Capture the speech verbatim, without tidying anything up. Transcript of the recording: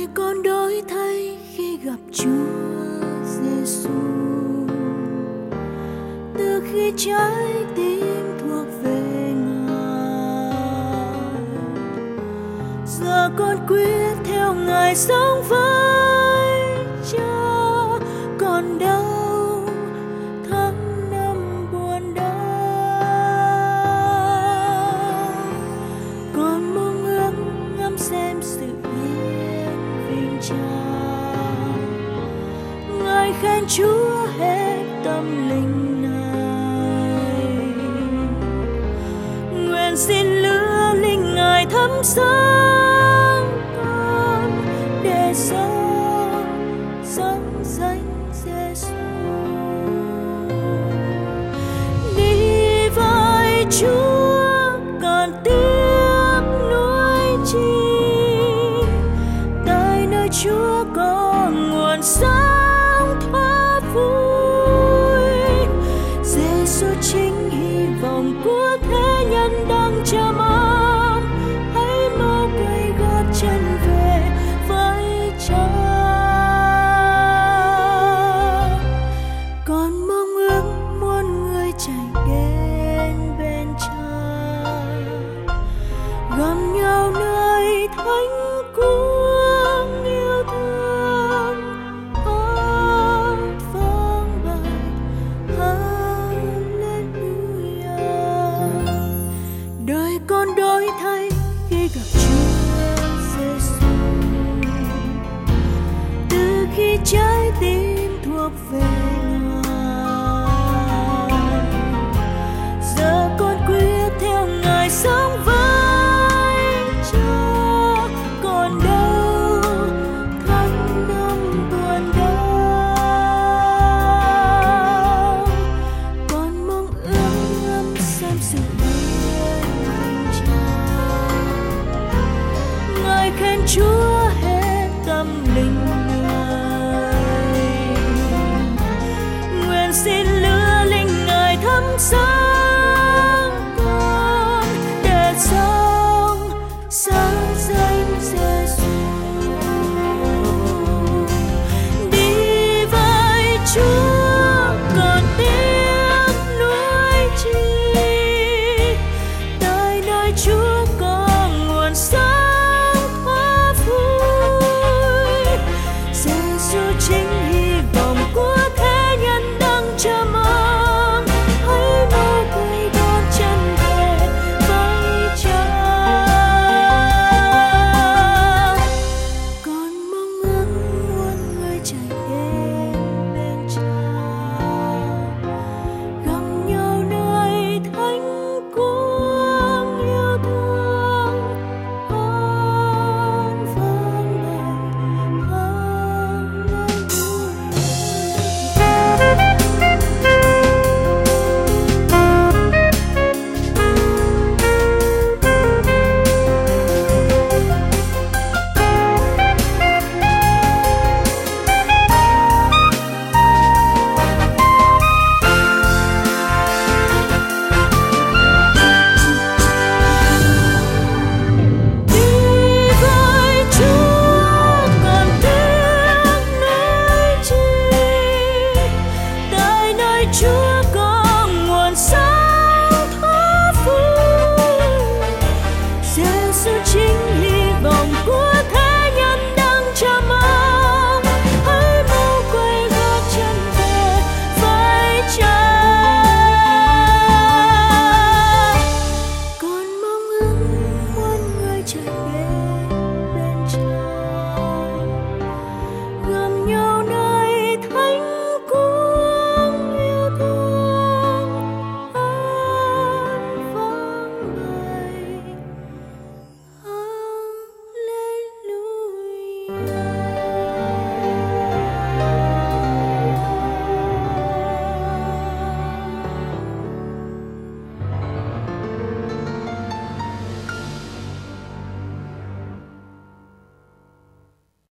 đời con đổi thay khi gặp Chúa Giêsu. Từ khi trái tim thuộc về Ngài, giờ con quyết theo Ngài sống với Cha. Còn đâu tháng năm buồn đau, con mong ước ngắm xem sự yên vinh Cha. Ngài khen Chúa hết tâm linh này, nguyện xin lửa linh Ngài thấm sáng con để sống sống danh Giêsu. Đi với Chúa còn tiếc nuối chi, tại nơi Chúa có nguồn sáng thoát vui. Giêsu chính hy vọng của thế nhân đang chờ mong, hãy mau quay gót chân về với Cha. Con mong ước muôn người chạy đến bên Cha, gặp nhau nơi thánh cuồng yêu thương, hát vang bài Hallelujah. Đời con đổi thay khi gặp Chúa Giêsu, từ khi trái tim thuộc về Ngài, giờ con quyết theo Ngài sống với Cha. Còn đâu tháng năm buồn đau, con mong ước ngắm xem sự yên vinh Cha. Ngài khen Chúa hết tâm linh này, nguyện xin lửa linh Ngài thấm sáng